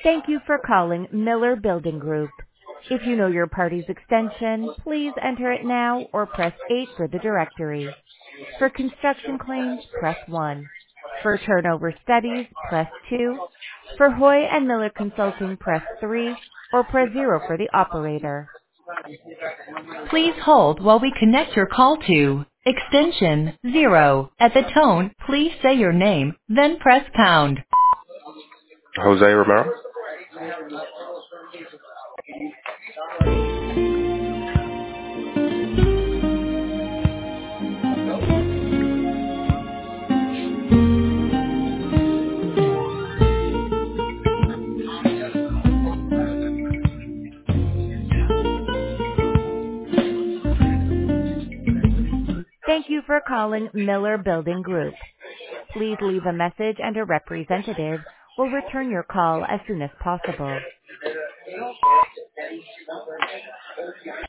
Thank you for calling Miller Building Group. If you know your party's extension, please enter it now or press 8 for the directory. For construction claims, press 1. For turnover studies, press 2. For Hoy and Miller Consulting, press 3 or press 0 for the operator. Please hold while we connect your call to extension 0. At the tone, please say your name, then press pound. Jose Romero. Thank you for calling Miller Building Group. Please leave a message and a representative will return your call as soon as possible.